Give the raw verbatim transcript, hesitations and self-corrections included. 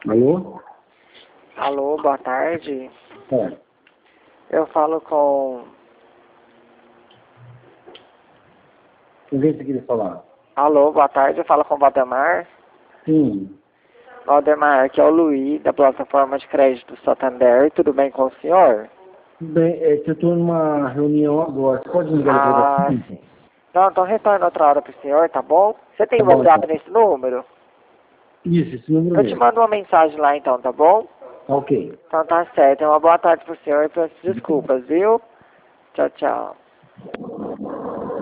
Alô? Alô, boa tarde. É. Eu falo com... Com quem você queria falar? Alô, boa tarde. Eu falo com o Valdemar. Sim. Valdemar, aqui é o Luiz, da plataforma de crédito Santander. Tudo bem com o senhor? Tudo bem, é que eu estou numa reunião agora. Você pode me ligar depois da Ah, quinta? sim. Não, então retorno outra hora pro senhor, tá bom? Você tem Tá bom, WhatsApp então. nesse número? Isso, esse número Eu te mesmo. mando uma mensagem lá então, tá bom? Tá ok. Então tá certo. Uma boa tarde pro senhor e peço desculpas, viu? Tchau, tchau.